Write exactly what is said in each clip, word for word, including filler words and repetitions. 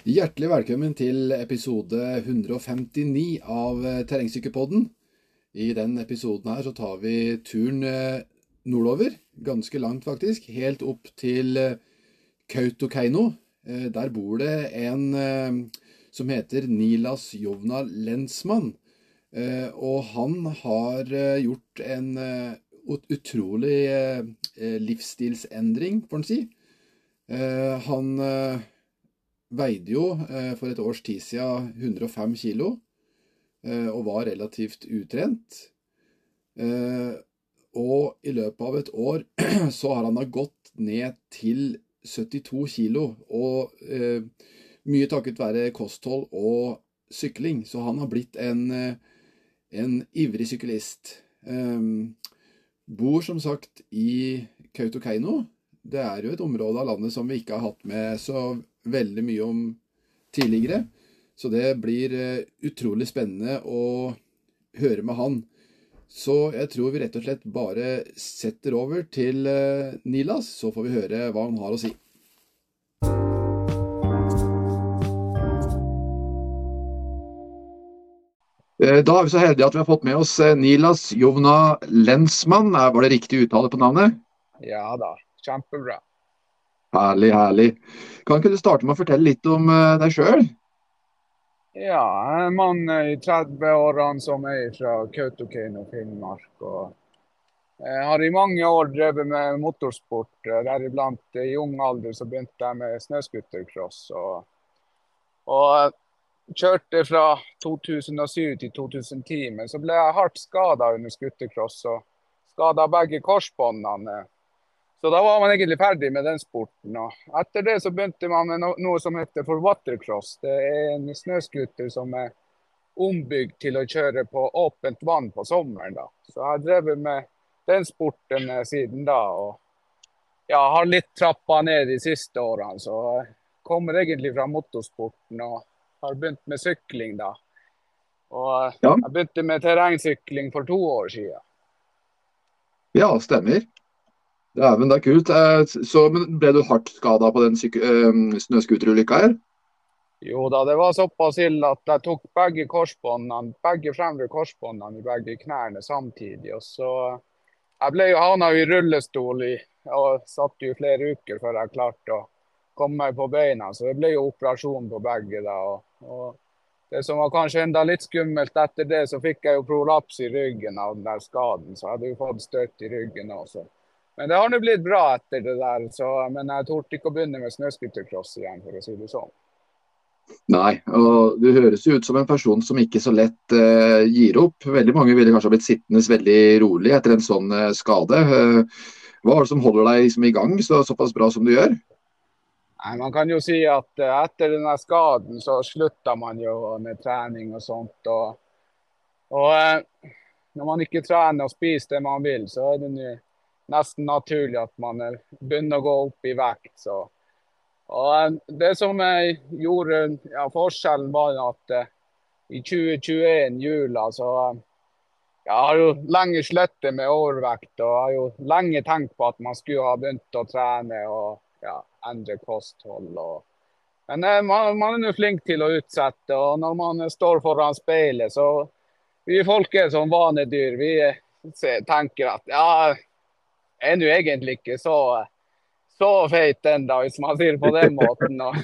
Hjertelig velkommen til episode hundre og femtini av eh, Terrengsykkelpodden. I den episoden her så tar vi turen eh, nordover, ganske langt faktisk, helt opp til eh, Kautokeino. Eh, der bor det en eh, som heter Nilas Jovna Lensmann. Eh, og han har eh, gjort en eh, ut- utrolig eh, eh, livsstilsendring, får man si. Eh, han... Eh, veide jo eh, for et års tid siden hundre og fem kilo eh, og var relativt utrent. Eh, og i løpet av et år så har han da gått ned til syttito kilo, og eh, mye takket være kosthold og sykling. Så han har blitt en, eh, en ivrig syklist. Eh, bor som sagt i Kautokeino. Det er jo et område av landet som vi ikke har hatt med så veldig mye om tidligere, så det blir uh, utrolig spennende å høre med han. Så jeg tror vi rett og slett bare setter over til uh, Nilas, så får vi høre hva han har å si. Uh, Da er vi så heldige at vi har fått med oss uh, Nilas Jovna Lensmann. Uh, var det riktig uttale på navnet? Ja da, kjempebra. Herlig, herlig. Kan ikke du starte med å fortelle litt om uh, deg selv? Ja, jeg er en mann i tretti-årene som er fra Kautokeino, Finnmark. Og jeg har i mange år drevet med motorsport. Deriblant i ung alder så begynte jeg med snøscootercross. Og, og kjørte fra to tusen og syv til to tusen og ti, men så ble jeg hardt skadet under scootercross og skadet begge korsbåndene. Så da var man egentlig ferdig med den sporten. Og etter det så begynte man med no noe som heter for watercross. Det er en snøscooter som er ombygd til å kjøre på åpent vann på sommeren. Da. Så jeg har drevet med den sporten siden da. Og ja, har litt trappet ned de siste årene. Så jeg kommer egentlig fra motorsporten og har begynt med sykling da. Og Ja, jeg begynte med terrengsykling for to år siden. ja, stemmer. Det er, men det er kult. Eh, Så men ble du hardt skadet på den syk- eh, snøscooterulykka her? Jo da, det var såpass ille at jeg tok begge korsbåndene, begge fremre korsbåndene i begge knærne samtidig. Og så jeg ble jo havna i rullestol i, og satt jo i flere uker før jeg klarte å komme meg på beina. Så det ble jo operasjon på begge da. Og, og det som var kanskje enda litt skummelt etter det, så fikk jeg jo prolaps i ryggen av den der skaden. Så jeg hadde jo fått støt i ryggen også. Men det har nå blitt bra etter det der, så, men jeg torde ikke å begynne med snøscootercross igjen, for å si det sånn. Nei, og du høres jo ut som en person som ikke så lett eh, gir opp. Veldig mange ville kanskje ha blitt sittende veldig rolig etter en sånn eh, skade. Eh, hva er det som holder deg liksom, i gang så, såpass bra som du gjør? Nei, man kan jo si at eh, etter denne skaden så slutta man jo med trening og sånt. Og, og eh, når man ikke trener og spiser det man vil, så er det nå nesten naturlig at man eh, begynner å gå opp i vekt. Så. Og eh, det som jeg gjorde, ja, forskjellen var at eh, i tjue tjueen jula, så eh, jeg har jo lenge slettet med overvekt, og har jo lenge tenkt på at man skulle ha begynt å trene og ja, endre kosthold. Og. Men eh, man, man er jo flink til å utsette, og når man står foran speilet, så vi folk er som vanedyr. Vi eh, se- tenker at ja, jeg er jo egentlig ikke så, så feit enda, hvis man sier det på den måten. Og,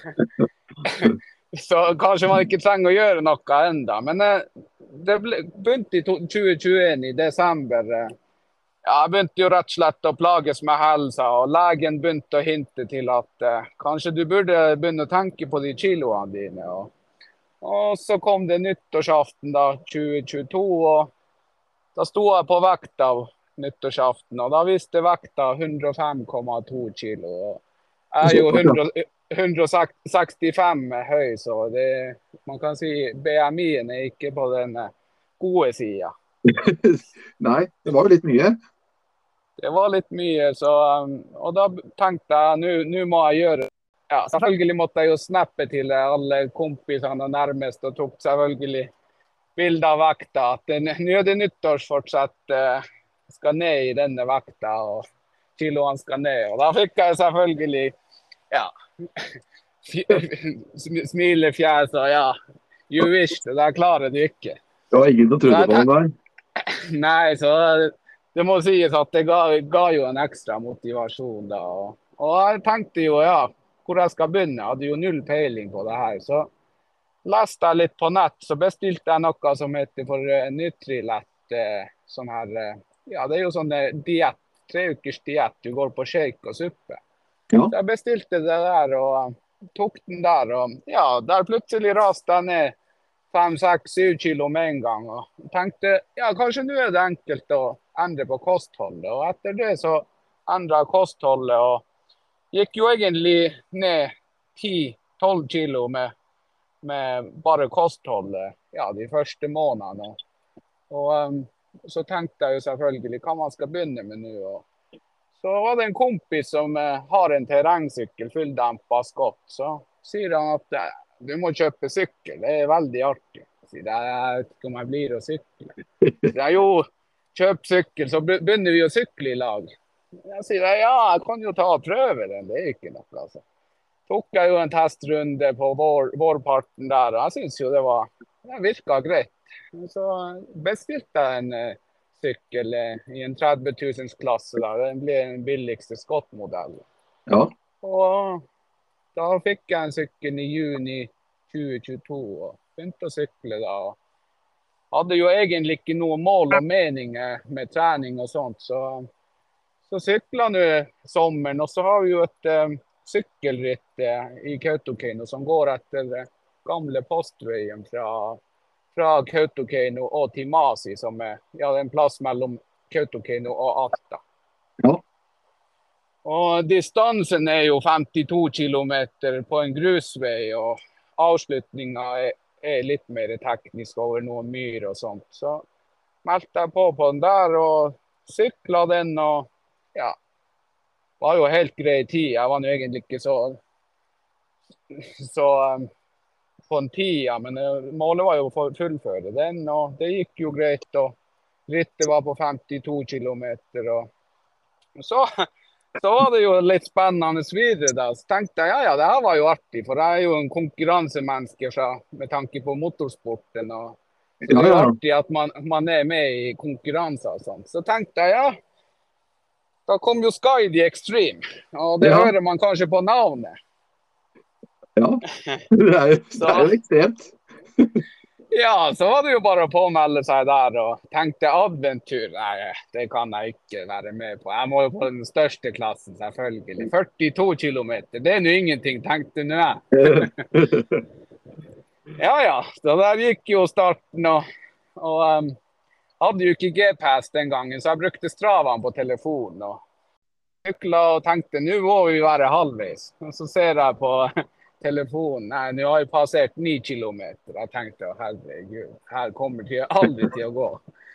så kanskje man ikke trenger å gjøre noe enda. Men eh, det ble, begynte i to- tjue tjueen i desember. eh, Ja, jeg begynte jo rett og slett å plages med helsa, og legen begynte å hinte til at eh, kanskje du burde begynne å tenke på de kiloene dine. Og, og så kom det nyttårsaften da, tjue tjueto, og da sto jeg på vekt av nyttårsaften, og da viste vekta hundre og fem komma to kilo. Og jeg er jo Såpass, ja. hundre, hundre og sekstifem høy, så det, man kan si B M I-en er ikke på den eh, gode sida. Nei, det var jo litt mye. Det var litt mye, så, um, og da tenkte jeg, nå nå må jeg gjøre. Ja, selvfølgelig måtte jeg jo snappe til alle kompisene og nærmest, og tok selvfølgelig bilde av vekta. At det- nå er det nyttårsfortsett, eh, skal ned i denne vekta, og kiloene skal ned. Og da fikk jeg selvfølgelig, ja, smilefjes og ja, you wish, det der klarer du ikke. Det var ingen som Så trodde jeg på den tenk- der. Nei, så det må sies at det ga, ga jo en ekstra motivasjon da. Og, og jeg tenkte jo, ja, hvor jeg skal begynne. Jeg hadde jo null peiling på det her. Så leste jeg litt på nett, så bestilte jeg noe som heter for uh, Nutrilett. Uh, sånn her, uh, ja, det er jo sånn uh, diett, tre ukers diett. Du går på shake og suppe. Ja. Så jeg bestilte det der og uh, tok den der. Og ja, der plutselig raste jeg ned fem, seks, syv kilo med en gang. Og tenkte, ja, kanskje nå er det enkelt å endre på kostholdet. Og etter det så endret jeg kostholdet og gikk jo egentlig ned ti tolv kilo med, med bare kostholdet, ja, de første månedene. Og um, så tenkte jeg jo selvfølgelig hva man skal begynne med nå. Og så var det en kompis som uh, har en terrengsykkel, fulldempet skott. Så sier han at uh, du må kjøpe sykkel, det er veldig artig. Jeg sier, jeg vet ikke om jeg blir å sykle. Så jeg, jo, kjøp sykkel, så begynner vi å sykle i lag. Jeg sier, ja, jeg kan jo ta og prøve den, det er ikke noe. Altså. Tok jeg jo en testrunde på vår, vårparten der, og jeg synes jo det var, det virket greit. Så bestilte jeg en uh, sykkel uh, i en tretti tusen klasse der, den ble den billigste skottmodellen. Ja. Og da fikk jeg en sykkel i juni tjue tjueto og begynte å sykle da. Hadde jo egentlig ikke noe mål og meninger med trening og sånt, så, så syklet nå sommeren. Og så har vi jo et um, sykkelritt uh, i Kautokeino som går etter uh, gamle postveien fra, fra Kautokeino og til Masi, som er ja, en plass mellom Kautokeino og Alta. Ja. Og distansen er jo femtito kilometer på en grusvei, og avslutningen er, er litt mer teknisk over noen myr og sånt. Så meldte jeg på på den der og syklet den, og ja, var jo helt grei tid. Jeg var jo egentlig ikke så, så um, på en tida, men uh, målet var jo å fullføre den, og det gikk jo greit, og rittet var på femtito kilometer, og så... Så var det jo litt spennende videre da. Så tenkte jeg, ja, ja, det her var jo artig, for jeg er jo en konkurransemenneske fra, med tanke på motorsporten. Og, så det er jo artig at man, man er med i konkurranser og sånn. Så tenkte jeg, ja, da kom jo Sky The Extreme, og det ja. Hører man kanskje på navnet. Ja, det er jo, det er jo ekstremt. Ja, så var det jo bare å påmelde seg der og tenkte adventur. Nei, det kan jeg ikke være med på. Jeg må jo på den største klassen, selvfølgelig. førtito kilometer, det er jo ingenting, tenkte nå jeg. Ja, ja, så der gikk jo starten, og, og um, hadde jo ikke G P S den gangen, så jeg brukte Stravaen på telefonen. Og syklet og tenkte, nå må vi være halvveis. Og så ser jeg på... telefonen, nei, nå har jeg passert ni kilometer. Jeg tenkte, herregud, her kommer det aldri til å gå.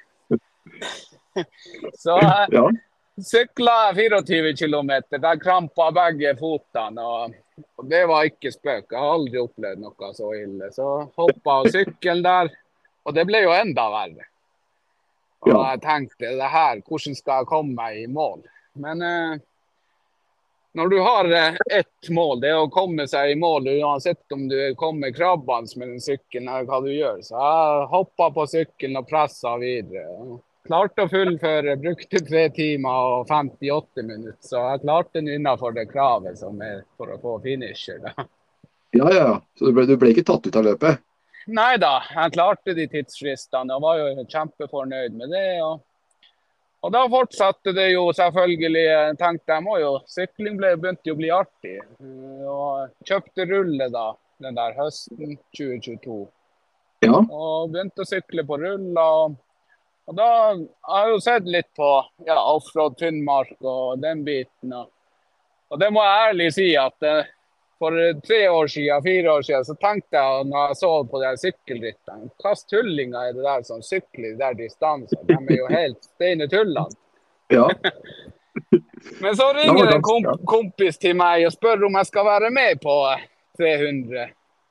Så jeg ja. Syklet tjuefire kilometer, der krampet begge fotene, og, og det var ikke spøk. Jeg har aldri opplevd noe så ille. Så hoppet av sykkelen der, og det ble jo enda verre. Og ja. Jeg tenkte, det her, hvordan skal jeg komme meg i mål? Men... Eh, Når du har ett mål, det er å komme seg i mål, uansett om du kommer krabbende med den sykkelen eller hva du gjør. Så jeg hoppet på sykkelen og presset videre. Klarte å fullføre, brukte tre timer og femtiåtte minutter. Så jeg klarte den innenfor det kravet som er for å få finisher. Da. Ja, ja. Så du ble, du ble ikke tatt ut av løpet? Nei da, jeg klarte de tidsfristene og var jo kjempefornøyd med det. Og Og da fortsatte det jo selvfølgelig, jeg tenkte jeg må jo, sykling ble, begynte jo å bli artig. Og kjøpte rulle da, den der høsten tjue tjueto. Ja. Og begynte å sykle på ruller. Og, og da har jeg jo sett litt på ja, offroad Finnmark og den biten. Og, og det må jeg ærlig si at for tre år siden, fire år siden, så tenkte jeg når jeg så på de sykkelrittene, hva tullinger er det der som sykler i der distanser? De er jo helt steine tullene. Ja. Men så ringer en komp kompis til meg og spør om jeg skal være med på tre hundre.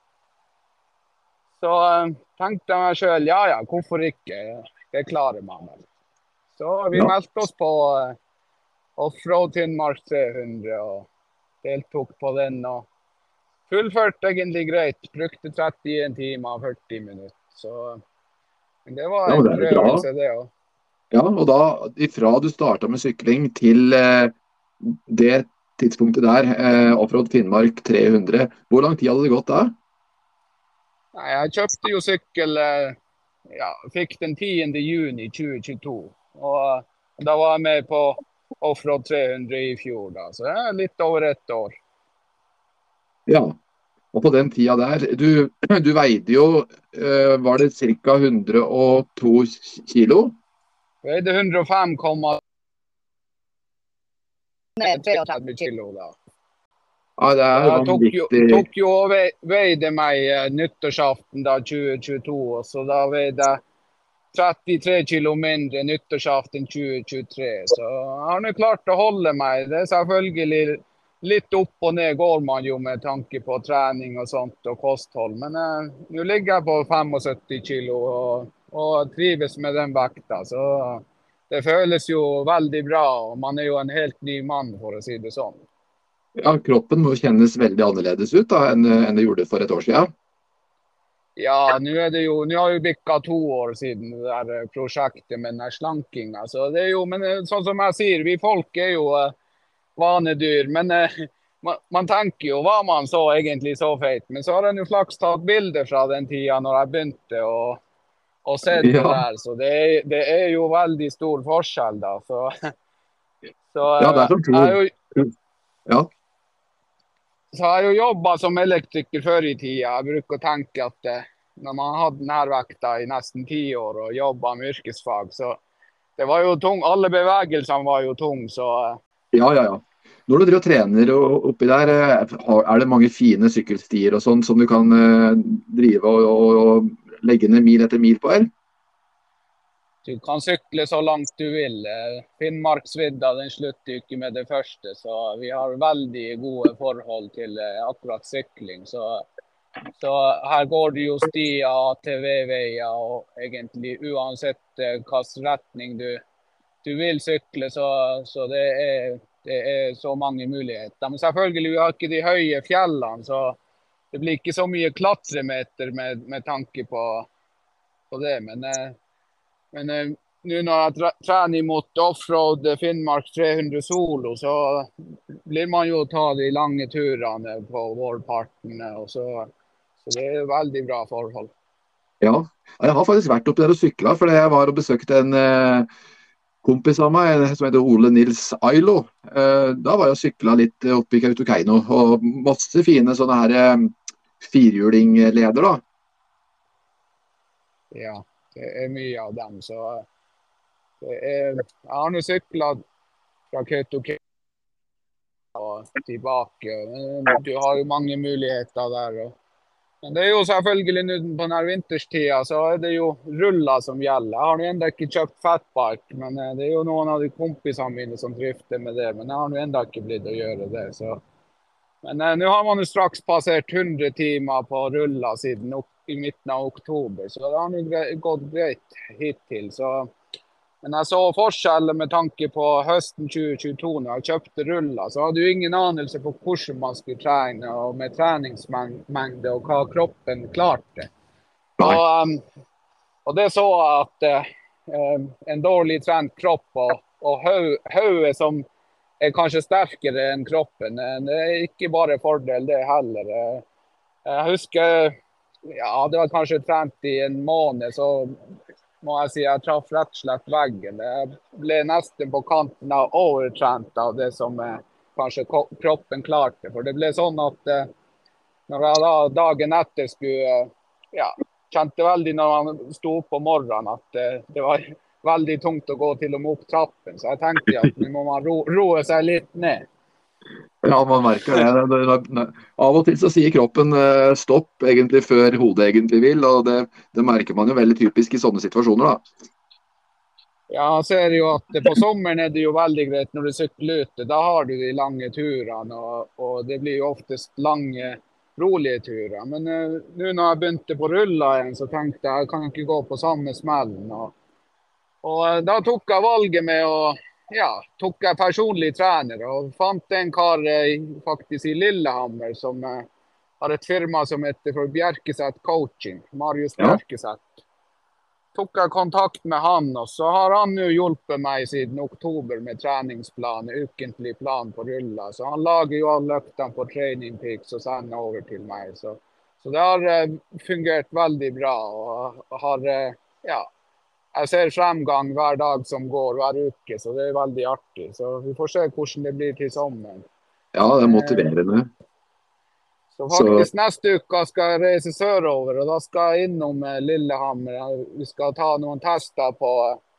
Så uh, tenkte jeg meg selv, ja ja, hvorfor ikke? Det klarer man vel. Så vi ja. Meldte oss på uh, Offroad Finnmark tre hundre og deltok på den. Og fullført egentlig greit. Brukte trettien timer og førti minutter. Så men det var Ja, men en det er jo bra. prøvelse, det også. Ja, og da, ifra du startet med sykling til eh, det tidspunktet der, eh, Offroad Finnmark tre hundre, hvor lang tid hadde det gått da? Nei, jeg kjøpte jo sykkel, eh, ja, fikk den tiende juni tjue tjueto. Og eh, da var jeg med på Offroad tre hundre i fjor da, så det er litt over ett år. Ja, og på den tida der, du, du veide jo, eh, var det ca. hundre og to kilo? Veide hundre og fem komma trettini kilo da. Ja, det er Jeg tok jo, vanvittig. tok jo og vei- veide meg eh, nyttårsaften da tjue tjueto, og så da veide jeg trettitre kilo mindre nyttårsaften tjue tjuetre. Så jeg har nå klart å holde meg. Det er selvfølgelig litt opp og ned går man jo med tanke på trening og sånt og kosthold. Men eh, nå ligger jeg på syttifem kilo og, og trives med den vekta. Så det føles jo veldig bra, og man er jo en helt ny mann, for å si det sånn. Ja, kroppen må kjennes veldig annerledes ut da, enn, enn det gjorde for et år siden. Ja, nå er det jo, nå har jo bikka to år siden det der eh, prosjektet med den her slankinga. Så det er jo, men eh, sånn som jeg sier, vi folk er jo eh, vanedyr. Men eh, man, man tenker jo, var man så egentlig så feit? Men så har jeg jo flaks tatt bilder fra den tida når jeg begynte å, å se det Ja, der. Så det er, det er jo veldig stor forskjell da. Så, så ja det eh, er som jeg er to. jo Ja, Så jeg har jo jobbet som elektriker før i tida. Jeg bruker å tenke at eh, når man hadde denne vekta i nesten ti år og jobbet med yrkesfag, så det var jo tung. Alle bevegelsene var jo tung, så eh, ja, ja. ja. Når du driver og trener og oppi der, eh, har- er det mange fine sykkelstier og sånn som du kan eh, drive og, og, og legge ned mil etter mil på, eller? du kan sykle så langt du vil. Eh, Finnmarksvidda den slutter jo ikke med det første, så vi har veldig gode forhold til eh, akkurat sykling. Så, så her går det jo stier, A T V-veier, og egentlig uansett eh, hvilken retning du du vil sykle, så, så det, er, det er så mange muligheter. Men selvfølgelig, vi har ikke de høye fjellene, så det blir ikke så mye klatremeter med, med tanke på, på det. Men, eh, men eh, nå når jeg tre- trener mot Offroad Finnmark tre hundre solo, så blir man jo ta de lange turene på vårparten. Og så, så det er veldig bra forhold. Ja, jeg har faktisk vært oppi der og sykla, for jeg var og besøkte en eh, kompis av meg som heter Ole Nils Ailo. Eh, da var jeg og sykla litt oppe i Kautokeino, og masse fine sånne her eh, firhjulingleder da. Ja, det er mye av dem. Så det er, jeg har nå sykla fra Kautokeino og tilbake. Men du har jo mange muligheter der. Og. Men det er jo selvfølgelig nå på denne vinterstida så er det jo ruller som gjelder. Jeg har nå enda ikke kjøpt fatbike, men eh, det er jo noen av de kompisene mine som drifter med det. Men jeg har nå enda ikke blitt å gjøre det. Så. Men eh, nå har man jo straks passert hundre timer på ruller siden ok i midten av oktober, så det har nå gre- gått greit hittil. Så. Men jeg så forskjellen med tanke på høsten tjue tjueto når jeg kjøpte ruller. Så hadde jeg ingen anelse på hvordan man skulle trene, og med treningsmengde og hva kroppen klarte. Nei. Og, um, og det så jeg at uh, en dårlig trent kropp og, og hau- hodet som er kanskje sterkere enn kroppen, eh, det er ikke bare fordel det heller. Eh, Jeg husker, ja, det var kanskje trent i en måned, så må jeg si jeg traff rett og slett veggen. Jeg ble nesten på kanten av overtrent av det som eh, kanskje ko- kroppen klarte. For det ble sånn at eh, når jeg da dagen etter skulle, eh, ja, kjente veldig når man sto opp om morgenen at eh, det var veldig tungt å gå til og med opp trappen. Så jeg tenkte at nå må man ro, roe seg litt ned. Ja, man merker det. Det- det- det- Av og til så sier kroppen eh, stopp egentlig før hodet egentlig vil, og det, det merker man jo veldig typisk i sånne situasjoner da. Ja, jeg ser jo at på sommeren er det jo veldig greit når du sykler ute. Da har du de lange turene, og, og det blir jo oftest lange, rolige turer. Men eh, nå når jeg begynte på rulla igjen, så tenkte jeg jeg kan ikke gå på samme smellen. Og, og eh, da tok jeg valget med å, ja, tok jeg personlig trener og fant en kar eh, faktisk i Lillehammer som, eh, har et firma som heter for Bjerkeseth Coaching, Marius Ja. Bjerkeseth. Tok jeg kontakt med han, og så har han jo hjulpet meg siden oktober med treningsplan, ukentlig plan på ruller. Så han lager jo alle øktene på Training Peaks og sender over til meg. Så, så det har eh, fungert veldig bra, og har, eh, ja, jeg ser fremgang hver dag som går, hver uke, så det er veldig artig. Så vi får se hvordan det blir til sommeren. Ja, det er Eh, motiverende. Så Så faktisk neste uke skal jeg reise sørover, og da skal jeg innom eh, Lillehammer. Vi skal ta noen tester på,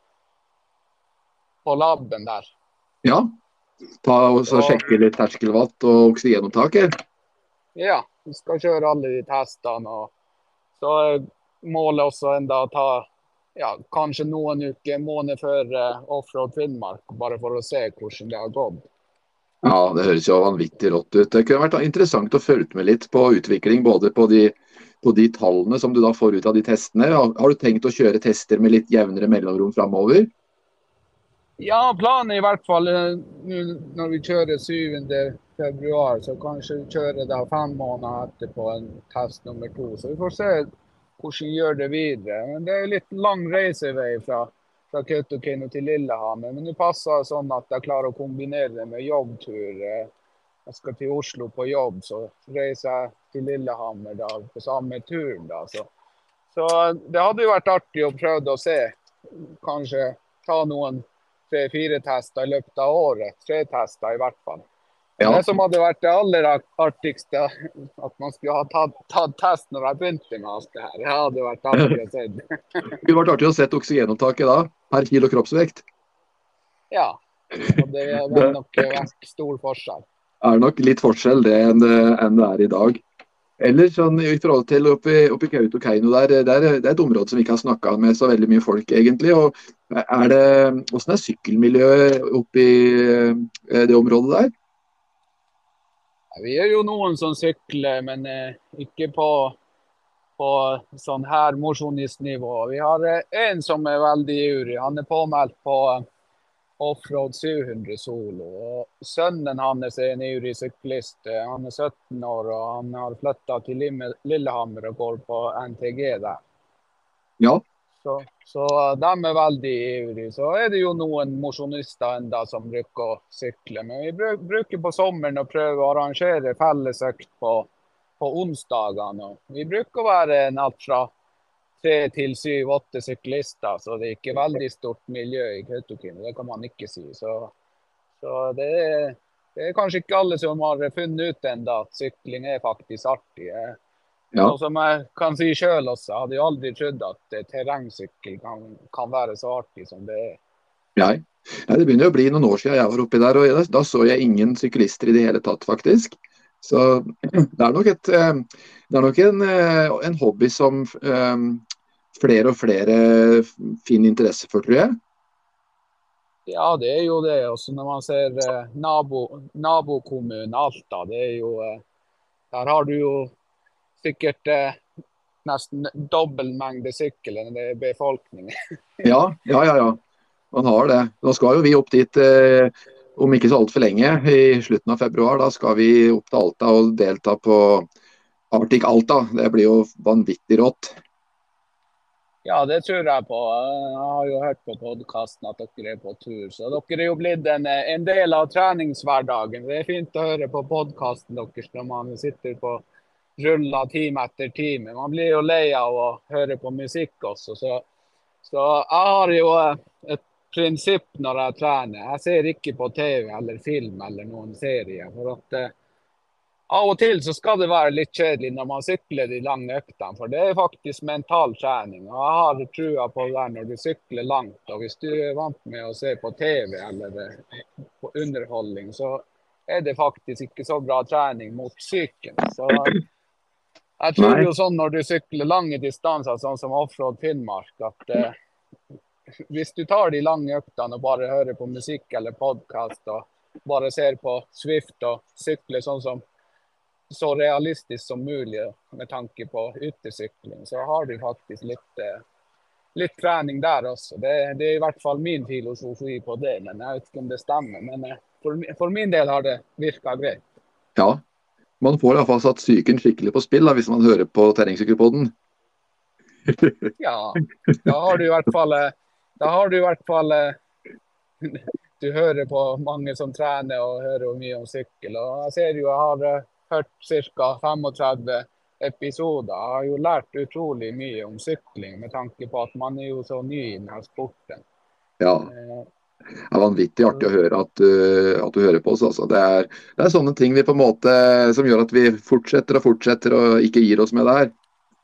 på labben der. ja, ta og så Og, sjekke litt terskelvatt og oksygenopptak. eller? ja, vi skal kjøre alle de testene. Og så er målet også enda å ta ja, kanskje noen uker, måned før eh, Offroad Finnmark, bare for å se hvordan det har gått. Ja, det høres jo vanvittig rått ut. Det kunne vært interessant å følge med litt på utvikling, både på de, på de tallene som du da får ut av de testene. Har, har du tenkt å kjøre tester med litt jevnere mellomrom fremover? Ja, planen er i hvert fall eh, nå når vi kjører syvende februar, så kanskje vi kjører da fem måneder etterpå en test nummer to. Så vi får se hvordan vi gjør det videre. Men det er litt lang reisevei fra, fra Kautokeino til Lillehammer. Men det passer sånn at jeg klarer å kombinere det med jobbtur. Eh, Jeg skal til Oslo på jobb, så reiser jeg til Lillehammer da, på samme tur. Da. Så, så det hadde jo vært artig å prøve å se. Kanskje ta noen tre-fire tester i løpet av året. Tre tester i hvert fall. Ja, Det som hadde vært det aller artigste, at man skulle ha tatt, tatt test når jeg begynte med alt det her. Det hadde vært artig å se. det kunne vært artig å sette oksygenopptaket da, per kilo kroppsvekt. Ja, og det hadde nok vært stor forskjell. Det er nok litt forskjell det enn det, enn det er i dag. Eller sånn i forhold til oppi, oppi Kautokeino der, der, det er et område som vi ikke har snakket med så veldig mye folk egentlig. Og er det, hvordan er sykkelmiljøet oppi eh, det området der? Vi er jo noen som sykler, men eh, ikke på, på sånn her mosjonistnivå. Vi har eh, en som er veldig ivrig. Han er påmeldt på eh, Offroad syv hundre solo. Og sønnen hans er en ivrig syklist. Eh, Han er sytten år, og han har flyttet til Limme- Lillehammer og går på N T G der. Ja, Så, så de er veldig ivrige. Så er det jo noen mosjonister enda som bruker å sykle. Men vi bru- bruker på sommeren å prøve å arrangere fellesøkt på, på onsdagene. Og vi bruker å være en alt fra tre til syv, åtte syklister. Så det er ikke veldig stort miljø i Kautokeino, det kan man ikke si. Så, så det, er, det er kanskje ikke alle som har funnet ut enda at sykling er faktisk artig. Jeg ja. Og som jeg kan si selv også, jeg hadde jo aldri trodd at eh, terrengsykkel kan, kan være så artig som det er. Nei. Nei, det begynner å bli noen år siden jeg var oppi der, og jeg- da så jeg ingen syklister i det hele tatt, faktisk. Så det er nok, et, eh, det er nok en, eh, en hobby som eh, flere og flere finner interesse for, tror jeg. Ja, det er jo det. Også når man ser eh, nabo, nabokommunen Alta, det er jo, eh, der har du jo sikkert eh, nesten dobbelt mengde sykkel enn det er befolkning. Ja, ja, ja, ja. Man har det. Nå skal jo vi opp dit eh, om ikke så altfor lenge, i slutten av februar. Da skal vi opp til Alta og delta på Arctic Alta. Det blir jo vanvittig rått. Ja, det tror jeg på. Jeg har jo hørt på podcasten at dere er på tur, så dere er jo blitt en, en del av treningshverdagen. Det er fint å høre på podcasten deres når man sitter på ruller time etter time. Man blir jo lei av å høre på musikk også, så, så jeg har jo et prinsipp når jeg trener. Jeg ser ikke på T V eller film eller noen serie, for at eh, av og til så skal det være litt kjedelig når man sykler de lange øktene, for det er faktisk mental trening. Og jeg har trua på det når du sykler langt, og hvis du er vant med å se på T V eller eh, på underholdning, så er det faktisk ikke så bra trening mot psyken. Så jeg tror Nei. jo sånn når du sykler lange distanser, sånn som Offroad Finnmark, at eh, hvis du tar de lange øktene og bare hører på musikk eller podcast, og bare ser på Swift og sykler sånn som så realistisk som mulig med tanke på utesykling, så har du faktisk litt, eh, litt trening der også. Det, det er i hvert fall min filosofi på det, men jeg vet ikke om det stemmer. Men eh, for, for min del har det virket greit. Ja. Man får i hvert fall satt psyken skikkelig på spill da, hvis man hører på terrengsykkelpodden. Ja, da har du i hvert fall, eh, da har du i hvert fall eh, du hører på mange som trener og hører mye om sykkel. Og jeg ser jo jeg har eh, hørt ca. trettifem episoder. Jeg har jo lært utrolig mye om sykling med tanke på at man er jo så ny i denne sporten. Ja, Eh, det er vanvittig artig å høre at, du- at du hører på oss. Altså. Det er, det er sånne ting vi på en måte, som gjør at vi fortsetter og fortsetter og ikke gir oss med det her.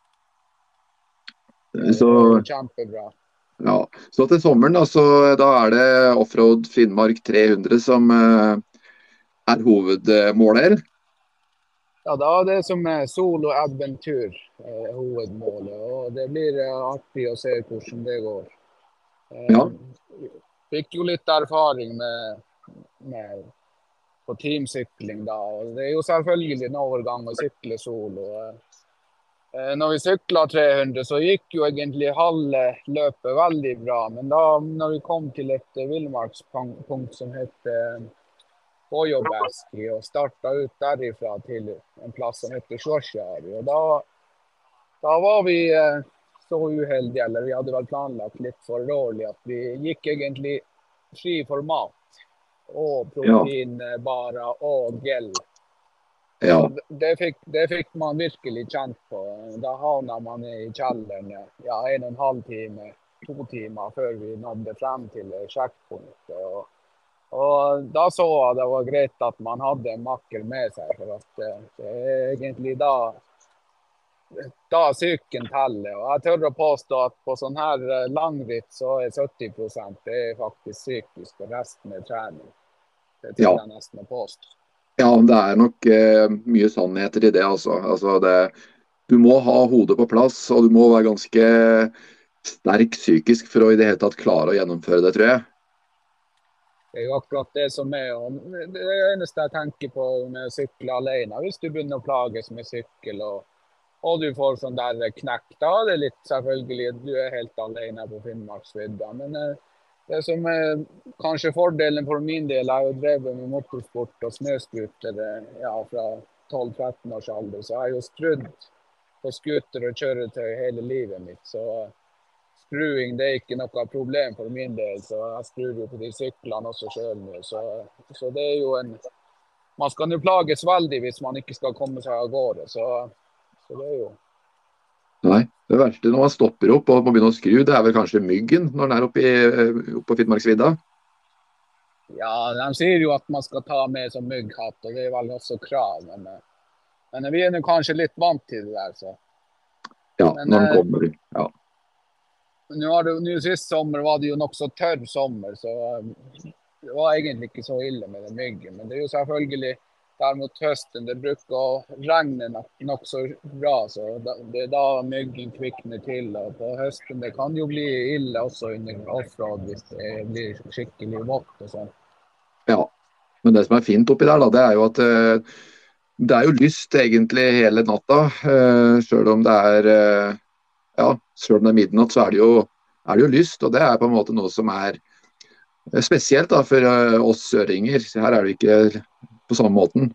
Det Så, er jo kjempebra. ja. Så til sommeren da, så da er det Offroad Finnmark tre hundre som eh, er hovedmålet her. Ja, da er det som er solo-adventur eh, hovedmålet, og det blir eh, artig å se hvordan det går. Ja, Eh, fikk jo litt erfaring med, med på teamsykling da, og det er jo selvfølgelig en overgang å sykle solo. Eh, når vi sykla tre hundre så gikk jo egentlig halve løpet veldig bra, men da når vi kom til et eh, villmarkspunkt som heter Pohjoiväski og starta ut derifra til en plass som heter Suossjärvi. Og da, da var vi eh, så uheldige, eller vi hadde vel planlagt litt for dårlig, at vi gikk egentlig fri for mat. Og ja, proteinbarer og gel. ja, Og det fikk, det fikk man virkelig kjent på. Da havna man i kjelleren ja, en og en halv time, to timer før vi nådde frem til sjekkpunktet. Og Og da så jeg det var greit at man hadde en makker med seg, for at eh, det er egentlig da, da psyken teller. Og jeg tør å påstå at på sånn her eh, langritt så er sytti prosent det er faktisk psykisk, og resten er trening. Det tør ja. jeg nesten å påstå. Ja, det er nok eh, mye sannheter i det, altså. Altså det, du må ha hodet på plass, og du må være ganske sterk psykisk for å i det hele tatt klare å gjennomføre det, tror jeg. Det er jo akkurat det som er. Og det er det eneste jeg tenker på med å sykle alene. Hvis du begynner å plages med sykkel, og, og du får sånn der knekk, da er det litt selvfølgelig du er helt alene på Finnmarksvidda. Men eh, det som er kanskje fordelen for min del, er jo drevet med motorsport og snøscooter eh, ja, fra tolv tretten års alder. Så jeg har jo skrudd på scooter og kjøretøy hele livet mitt. Så skruing det er ikke noe problem for min del, så jeg skrur jo på de syklene også selv nå. Så, så det er jo en Man skal jo plages veldig hvis man ikke skal komme seg av gårde. Så, så det er jo Nei, det verste når man stopper opp og må begynne å skru, det er vel kanskje myggen når den er oppe, i, oppe på Finnmarksvidda? Ja, de sier jo at man skal ta med som mygghatt, og det er vel også krav. Men, men vi er nå kanskje litt vant til det der, så. Ja, Men når den eh, kommer. Ja. nå har det, nå sist sommer var det jo nokså tørr sommer, så eh, det var egentlig ikke så ille med den myggen. Men det er jo selvfølgelig der mot høsten, det bruker å regne nok, nokså bra, så da, det er da myggen kvikner til. Og på høsten det kan jo bli ille også under offroad hvis det blir skikkelig vått og sånn. Ja. Men det som er fint oppi der, da, det er jo at eh, det er jo lyst egentlig hele natta. Uh, selv om det er eh, ja, selv om det er midnatt, så er det, jo, er det jo lyst. Og det er på en måte noe som er spesielt da, for eh, oss søringer. Her er det ikke på samme måten.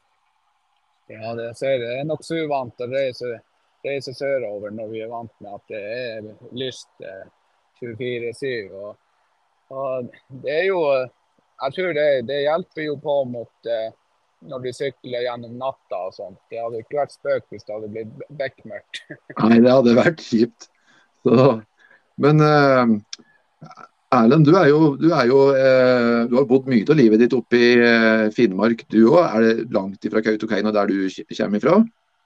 Ja, det ser jeg. Det er nokså uvant å reise, reise sørover når vi er vant med at det er lyst eh, tjuefire syv. Og, og det er jo Jeg tror det, det hjelper jo på mot eh, når de sykler gjennom natta og sånt. Det hadde ikke vært spøk hvis det hadde blitt bekmørkt. Nei, det hadde vært kjipt. Så, men eh, Erlend, du er jo, du er jo eh, du har bodd mye av livet ditt oppe i eh, Finnmark, du òg. Er det langt ifra Kautokeino der du k- kommer ifra?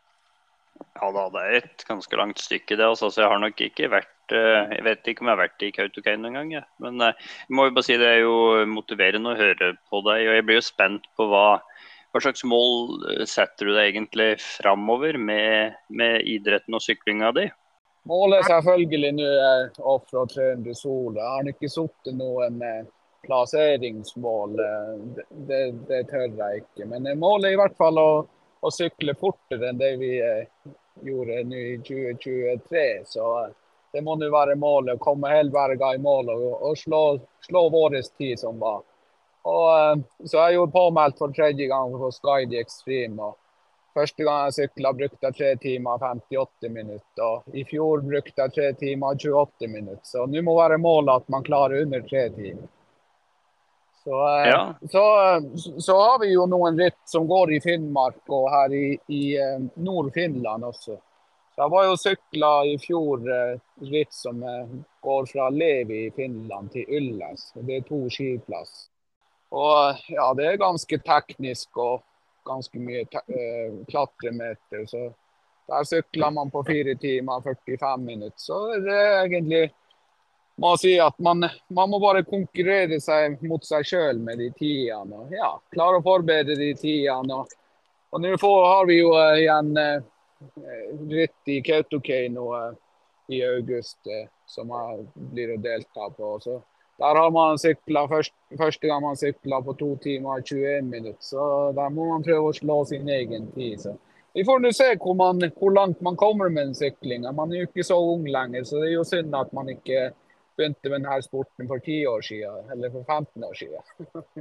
Ja da, det er et ganske langt stykke det. Altså, så jeg har nok ikke vært eh, Jeg vet ikke om jeg har vært i Kautokeino en gang. Ja. Men eh, jeg må jo bare si det er jo motiverende å høre på deg. Og jeg blir jo spent på hva, hva slags mål eh, setter du deg egentlig framover med, med idretten og syklinga di? Målet er selvfølgelig nå er offroad tre hundre Sol. Jeg har ikke satt noen eh, plasseringsmål. eh, Det, det, det tør jeg ikke. Men eh, målet er i hvert fall å, å sykle fortere enn det vi eh, gjorde nå i tjue tjuetre. Så eh, det må nå være målet. Å komme helberga i mål og, og slå, slå vår tid som var. Og, eh, så jeg er jo påmeldt for tredje gang på Sky The Extreme. Og Første gang jeg syklet brukte jeg tre timer og femtiåtte minutter, og i fjor brukte jeg tre timer og tjueåtte minutter. Så nå må være målet at man klarer under tre timer. Så, eh, Ja. så, så har vi jo noen ritt som går i Finnmark og her i, i eh, Nord-Finland også. Så jeg var jo syklet i fjor eh, ritt som eh, går fra Levi i Finland til Ylles. Det er to skiplass. Og ja, det er ganske teknisk og ganske mye eh, klatremeter. Så der sykler man på fire timer og førtifem minutter. Så det er egentlig, må si at man, man må bare konkurrere seg mot seg selv med de tidene. Og ja, klare å forberede de tidene. Og, og nå får, har vi jo uh, igjen uh, ritt i Kautokeino uh, i august uh, som jeg blir å delta på. Så der har man syklet, først, første gang man syklet på to timer og tjueen minutter. Så der må man prøve å slå sin egen tid. Så vi får nå se hvor, man, hvor langt man kommer med den syklingen. Man er jo ikke så ung lenger, så det er jo synd at man ikke begynte med denne sporten for ti år siden, eller for femten år siden.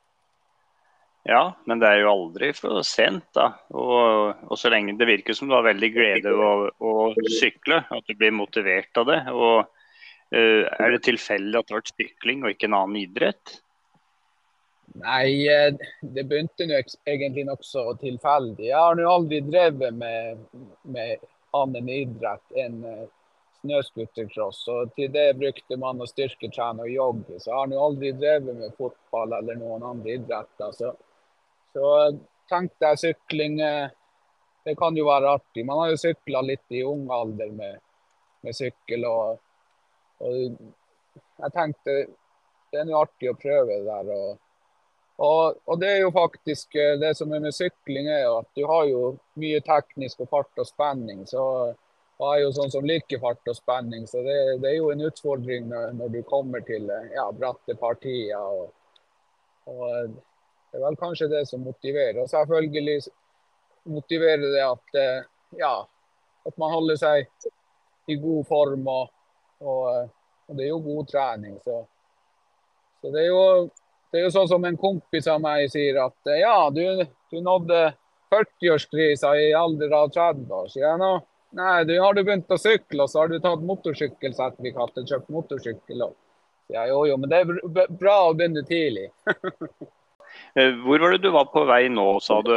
Ja, men det er jo aldri for sent da. Og, og så lenge det virker som du har veldig glede av å, å sykle, at du blir motivert av det. Og uh, er det tilfeldig at det har vært sykling og ikke en annen idrett? Nei, det begynte nå egentlig nok så tilfeldig. Jeg har nå aldri drevet med, med annen idrett enn snøscootercross, og til det brukte man å styrketrene og jogge. Så jeg har nå aldri drevet med fotball eller noen andre idretter. Så, så tenkte jeg sykling, det kan jo være artig. Man har jo syklet litt i ung alder med, med sykkel, og, og jeg tenkte det er noe artig å prøve det der. Og, og, og det er jo faktisk det som er med sykling, er at du har jo mye teknisk og fart og spenning. Så det er jo sånn som liker fart og spenning, så det, det er jo en utfordring når, når du kommer til ja, bratte partier. Og, og det er vel kanskje det som motiverer. Og selvfølgelig motiverer det at, ja, at man holder seg i god form, og, og, og det er jo god trening. Så, så det, er jo, det er jo sånn som en kompis av meg sier at ja, du, du nådde førti-årskrisa i alder av tretti år. Så jeg nå, nei, du har du begynt å sykle, og så har du tatt motorsykkelsertifikat og kjøpt motorsykkel. Ja, jo, jo, men det er bra å begynne tidlig. Hvor var det du var på vei nå, sa du?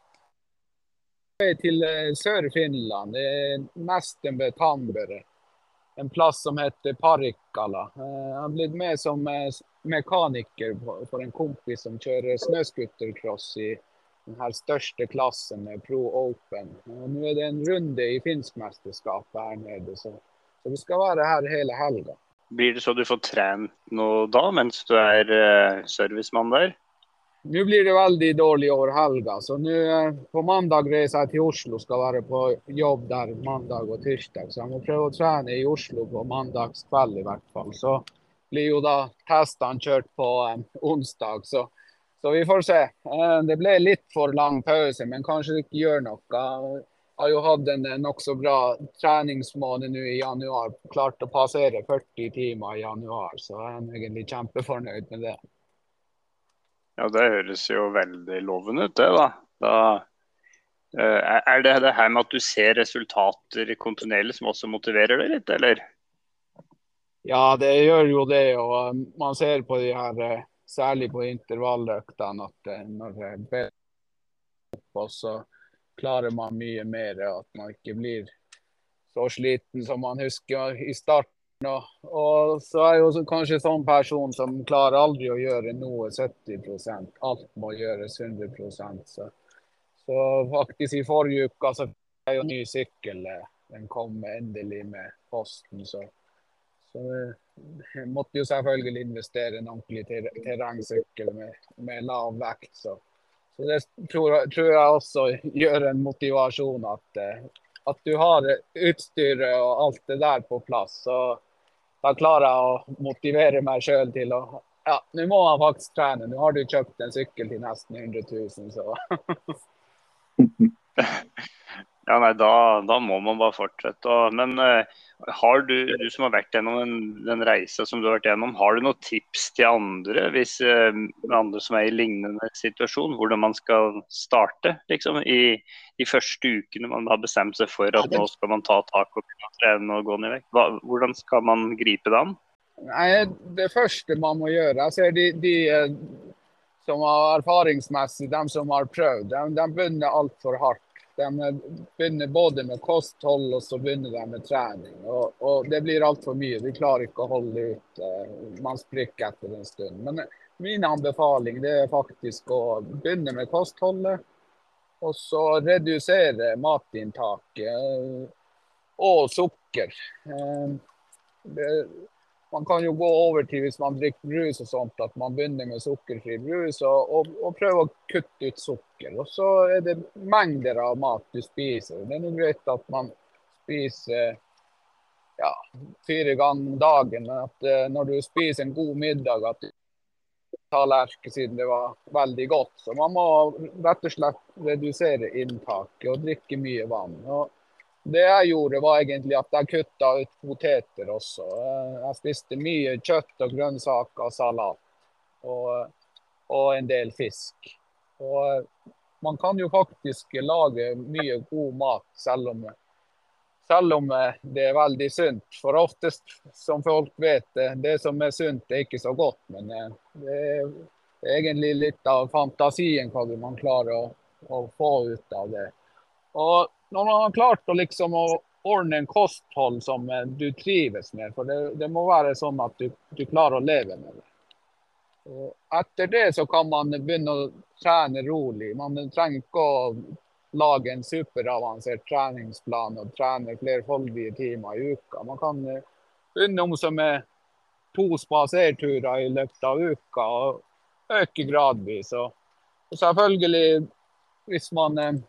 Til Sør-Finland, det er nesten ved Tampere. En plass som heter Parikkala. Jeg har blitt med som mekaniker for en kompis som kjører snøscootercross i den her største klassen med Pro Open. Og nå er det en runde i finskmesterskapet her nede, så, så vi skal være her hele helga. Blir det så du får trent noe da, mens du er uh, servicemann der? Nå blir det veldig dårlig over helga, så nå uh, på mandag reiser jeg til Oslo, skal være på jobb der mandag og tirsdag. Så jeg må prøve å trene i Oslo på mandagskveld i hvert fall. Så blir jo da testene kjørt på um, onsdag, så Så vi får se. Det ble litt for lang pause, men kanskje det ikke gjør noe. Jeg har jo hatt en nok så bra treningsmåned nå i januar. Klart å passere førti timer i januar, så jeg er egentlig kjempefornøyd med det. Ja, det høres jo veldig lovende ut det da. Da er det det her med at du ser resultater kontinuerlig som også motiverer deg litt, eller? Ja, det gjør jo det, og man ser på de her særlig på intervalløktene, at når det er opp, så klarer man mye mer, at man ikke blir så sliten som man husker i starten. Og, og så er jeg jo kanskje sånn person som klarer aldri å gjøre noe sytti prosent. Alt må gjøres hundre prosent. Så, så faktisk i forrige uke så fikk jeg jo ny sykkel. Den kom endelig med posten, så Så jeg måtte jo selvfølgelig investere en ordentlig ter terrengsykkel med, med lav vekt. Så, så det tror, tror jeg også gjør en motivasjon at, at du har utstyret og alt det der på plass. Så da klarer jeg å motivere meg selv til å, ja, nå må jeg faktisk trene. Nå har du kjøpt en sykkel til nesten hundre tusen, så. Ja, nei, da, da må man bare fortsette. Og, men eh, har du, du som har vært gjennom en, den reisa som du har vært gjennom, har du noen tips til andre, hvis eh, andre som er i lignende situasjon, hvordan man skal starte liksom, i de første ukene man har bestemt seg for at nå skal man ta tak og begynne å trene og gå ned i vekt? Hva, hvordan skal man gripe det an? Nei, det første man må gjøre, altså de, de eh, som har erfaringsmessig, de som har prøvd, de, de begynner alt for hardt. De begynner både med kosthold og så begynner de med trening. Og, og det blir alt for mye. De klarer ikke å holde ut. Man sprikker etter en stund. Men min anbefaling det er faktisk å begynne med kostholdet. Og så redusere matinntaket og sukker. Det, Man kan jo gå over til hvis man drikker brus og sånt, at man begynner med sukkerfri brus og, og, og prøver å kutte ut sukker. Og så er det mengder av mat du spiser. Det er noe greit at man spiser ja, fire ganger om dagen, men at uh, når du spiser en god middag, at du tallerken siden det var veldig godt. Så man må rett og slett redusere inntaket og drikke mye vann. Og det jeg gjorde var egentlig at jeg kuttet ut poteter også. Jeg spiste mye kjøtt og grønnsaker og salat, og, og en del fisk. Og man kan jo faktisk lage mye god mat selv om, selv om det er veldig sunt. For oftest, som folk vet, det som er sunt er ikke så godt, men det er, det er egentlig litt av fantasien hva man klarer å, å få ut av det. Og når man har klart å, liksom, å ordne en kosthold som du trives med, for det, det må være sånn at du, du klarer å leve med det. Og etter det så kan man begynne å trene rolig. Man trenger ikke å lage en superavansert treningsplan og trene flerfoldige timer i uka. Man kan begynne om som med to spaserturer i løpet av uka og øke gradvis. Og, og selvfølgelig, hvis man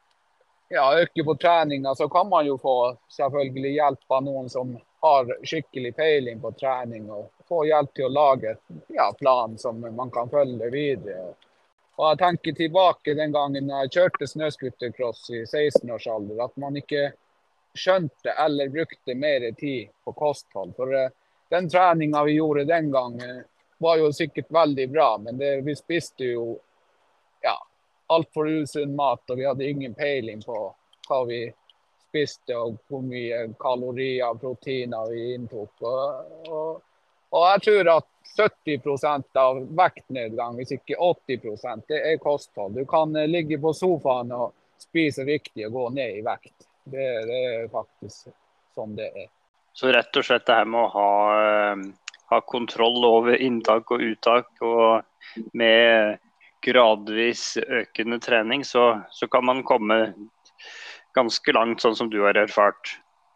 Ja, øke på treninga, så kan man jo få selvfølgelig hjelp av noen som har skikkelig peiling på trening, og få hjelp til å lage ja, plan som man kan følge videre. Og jeg tenker tilbake den gangen jeg kjørte snøscootercross i seksten års alder, at man ikke skjønte eller brukte mer tid på kosthold. For den treninga vi gjorde den gangen var jo sikkert veldig bra, men det, vi spiste jo ja, alt for usunn mat, og vi hadde ingen peiling på hva vi spiste og hvor mye kalorier og proteiner vi inntok. Og, og, og jeg tror at sytti prosent av vektnedgang, hvis ikke åtti prosent, det er kosthold. Du kan ligge på sofaen og spise riktig og gå ned i vekt. Det, det er faktisk sånn det er. Så rett og slett det her med å ha, ha kontroll over inntak og uttak, og med gradvis økende trening, så, så kan man komme ganske langt, sånn som du har erfart.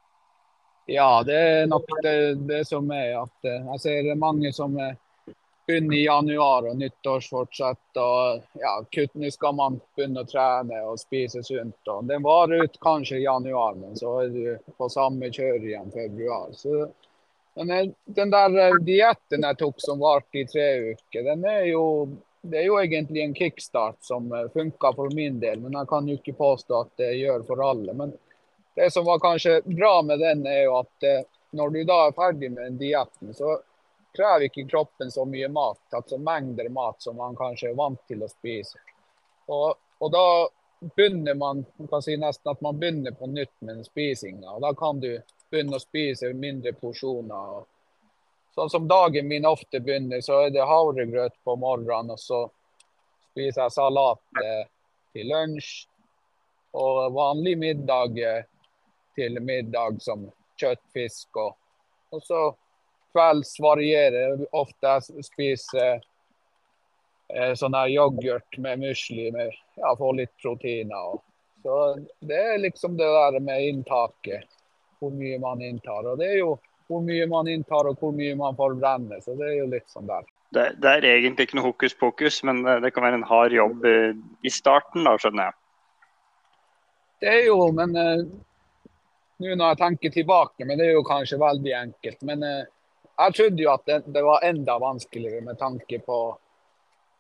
Ja, det er nok det, det som er at jeg ser mange som begynner i januar og nyttårsfortsett, og ja, kutt, nå skal man begynne å trene og spise sunt. Og den varer ut kanskje i januar, men så er du på samme kjør igjen februar. Så men den der dietten jeg tok som varte i tre uker, den er jo Det er jo egentlig en kickstart som funker for min del, men jeg kan jo ikke påstå at det gjør for alle. Men det som var kanskje bra med den er jo at når du da er ferdig med den dietten, så krever ikke kroppen så mye mat, altså mengder mat som man kanskje er vant til å spise. Og, og da begynner man, man kan si nesten at man begynner på nytt med den spisinga, og da kan du begynne å spise mindre porsjoner. Og sånn som dagen min ofte begynner, så er det havregrøt på morgenen, og så spiser jeg salat eh, til lunsj, og vanlig middag eh, til middag som kjøtt, fisk, og, og så kvelds varierer. Ofte jeg spiser eh, sånn her yoghurt med musli, med, ja, få litt proteiner. Og. Så det er liksom det der med inntaket, hvor mye man inntar, og det er jo hvor mye man inntar og hvor mye man får brenne, så det er jo litt sånn der. Det, det er egentlig ikke noe hokus pokus, men det kan være en hard jobb i starten da, skjønner jeg. Det er jo, men uh, nå når jeg tenker tilbake, men det er jo kanskje veldig enkelt, men uh, jeg trodde jo at det, det var enda vanskeligere med tanke på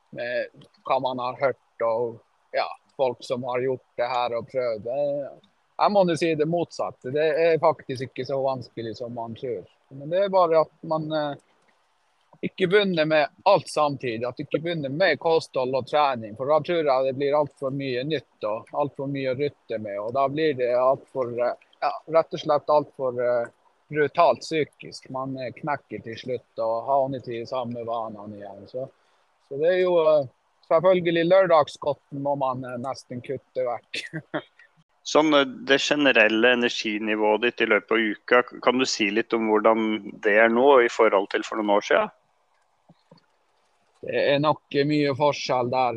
med hva man har hørt og ja, folk som har gjort det her og prøvd det. jeg må jo si det motsatte. Det er faktisk ikke så vanskelig som man tror. Men det er bare at man eh, ikke begynner med alt samtidig. At ikke begynner med kosthold og trening. For da tror jeg det blir alt for mye nytt og alt for mye å rytte med. Og da blir det alt for, eh, ja, rett og slett alt for eh, brutalt psykisk. Man eh, knekker til slutt og havner til de samme vanene igjen. Så, så det er jo eh, selvfølgelig lørdagsgodten må man eh, nesten kutte vekk. Sånn, det generelle energinivået ditt i løpet av uka, kan du si litt om hvordan det er nå i forhold til for noen år siden? Det er nok mye forskjell der.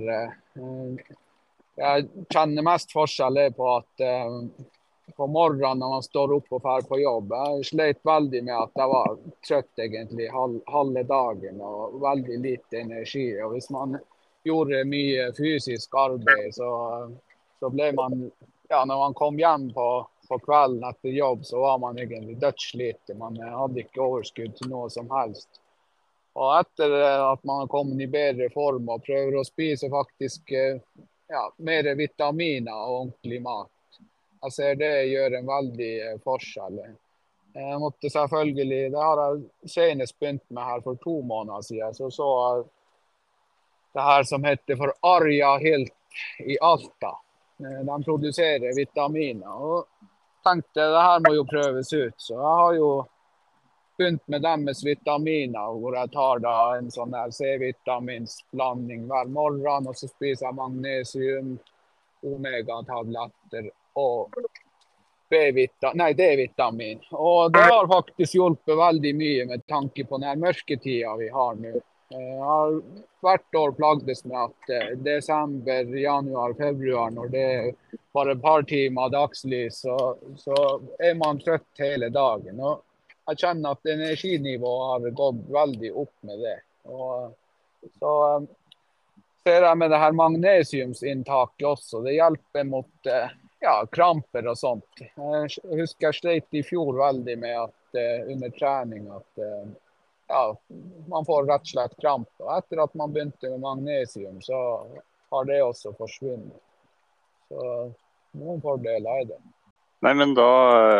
Jeg kjenner mest forskjell er på at på morgenen når man står opp og fer på jobb, jeg slet veldig med at jeg var trøtt egentlig halve dagen og veldig lite energi. Og hvis man gjorde mye fysisk arbeid, så, så ble man Ja, når man kom hjem på, på kvelden etter jobb, så var man egentlig dødslite. Man hadde ikke overskudd til noe som helst. Og etter at man har kommet i bedre form og prøver å spise faktisk ja, mer vitaminer og ordentlig mat, jeg ser det gjør en veldig forskjell. Jeg måtte selvfølgelig, det har jeg senest begynt med her for to måneder siden, så så jeg det her som heter for Arja Hilt i Alta. De produserer vitaminer, og tenkte det her må jo prøves ut. Så jeg har jo begynt med deres vitaminer, hvor jeg tar da en sånn her C-vitaminsblanding hver morgen, og så spiser jeg magnesium, omega-tabletter og B-vitamin, nei, D-vitamin. Og det har faktisk hjulpet veldig mye med tanke på den mørketida vi har nå. Jeg har hvert år plagdes med at desember, januar, februar, når det er bare et par timer dagslys, så, så er man trøtt hele dagen. Og jeg kjenner at energinivået har gått veldig opp med det. Og så ser jeg med det her magnesiumsinntaket også. Det hjelper mot ja, kramper og sånt. Jeg husker jeg slet i fjor veldig med at under trening at ja, man får rett og slett kramp. Og etter at man begynte med magnesium, så har det også forsvunnet. Så noen fordeler er det. Nei, men da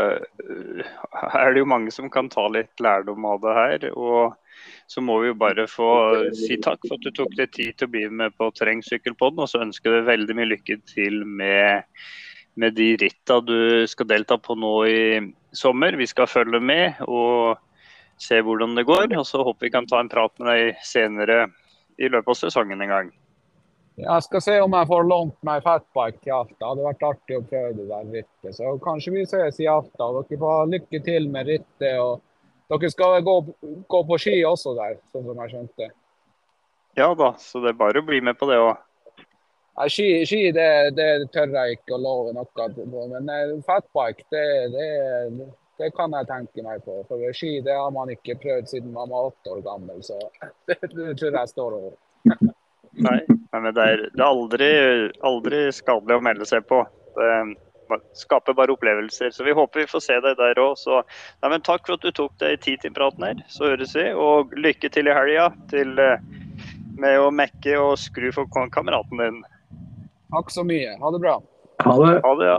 er det jo mange som kan ta litt lærdom av det her. Og så må vi jo bare få si takk for at du tok deg tid til å bli med på Terrengsykkelpodden. Og så ønsker vi veldig mye lykke til med, med de ritta du skal delta på nå i sommer. Vi skal følge med og se hvordan det går, og så håper vi kan ta en prat med deg senere i løpet av sesongen en gang. Jeg skal se om jeg får lånt meg fatbike til Alta. Det hadde vært artig å prøve det der rittet. Så kanskje vi ses i Alta. Dere får lykke til med rittet. Og dere skal gå, gå på ski også der, sånn som jeg skjønte. Ja da, så det er bare å bli med på det også. Ja, ski, ski det, det tør jeg ikke å love noe. Men fatbike, det, det, det kan jeg tenke meg på. For ski det har man ikke prøvd siden man var åtte år gammel. Så det, det tror jeg står over. Nei, men det er, det er aldri, aldri skadelig å melde seg på. Det skaper bare opplevelser. Så vi håper vi får se deg der også. Så, nei, men takk for at du tok deg tid til praten her. Så høres vi. Og lykke til i helga til, med å mekke og skru for kameraten din. Takk så mye. Ha det bra. Ha det. Ha det, ja.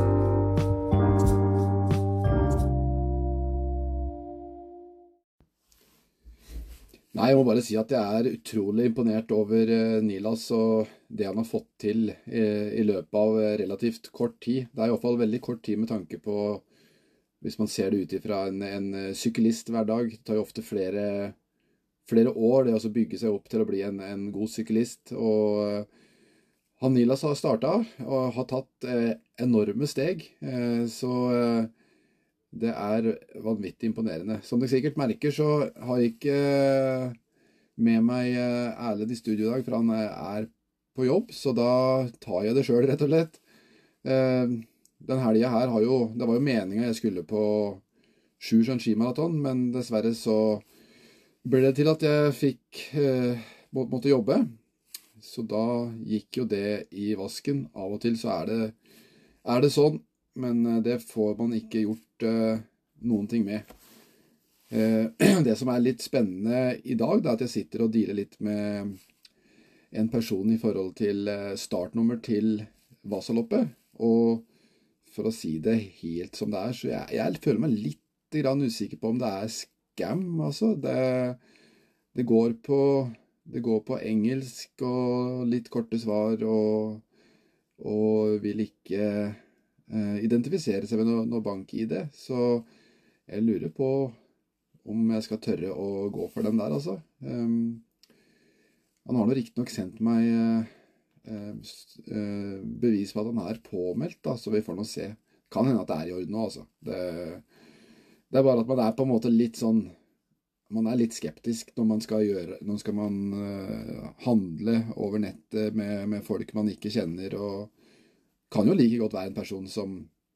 Nei, jeg må bare si at jeg er utrolig imponert over Nilas og det han har fått til i løpet av relativt kort tid. Det er i hvert fall veldig kort tid med tanke på, hvis man ser det ut ifra en, en syklist hver dag. Det tar jo ofte flere, flere år det å bygge seg opp til å bli en, en god syklist. Og han Nilas har startet og har tatt enorme steg, så det er vanvittig imponerende. Som dere sikkert merker, så har jeg ikke med meg Erlend i studio i dag, for han er på jobb, så da tar jeg det selv, rett og slett. Den helgen her har jo, det var jo meningen jeg skulle på sju skimaraton, men dessverre så ble det til at jeg fikk, måtte jobbe. Så da gikk jo det i vasken. Av og til så er det, er det sånn, men det får man ikke gjort uh, noen ting med. Uh, det som er litt spennende i dag, det er at jeg sitter og dealer litt med en person i forhold til startnummer til Vasaloppet. Og for å si det helt som det er, så jeg, jeg føler meg litt grann usikker på om det er scam, altså. Det, det, går på, det går på engelsk og litt korte svar, og, og vil ikke eh, identifisere seg med noe, noe bank-I D. Så jeg lurer på om jeg skal tørre å gå for den der, altså. Um, han har nå riktig nok sendt meg uh, uh, bevis på at han er påmeldt, da, så vi får nå se. Kan hende at det er i orden nå, altså. Det, det er bare at man er på en måte litt sånn, man er litt skeptisk når man skal gjøre, når skal man uh, handle over nettet med, med folk man ikke kjenner, og kan jo like godt være en person som,